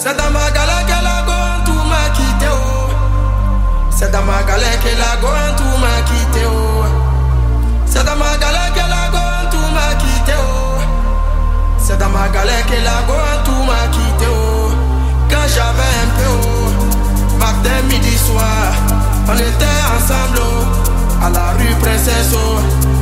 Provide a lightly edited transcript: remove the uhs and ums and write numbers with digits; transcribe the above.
C'est dans ma galère que la gomme tout m'a quitté, oh. C'est dans ma galère que la gomme tout m'a quitté, oh. C'est dans ma galère que la gomme tout m'a quitté, oh. C'est dans ma galère que la gomme tout m'a quitté, oh. Quand j'avais un peu, oh. Matin, midi, soir, on était ensemble, oh. À la rue Princesse, oh.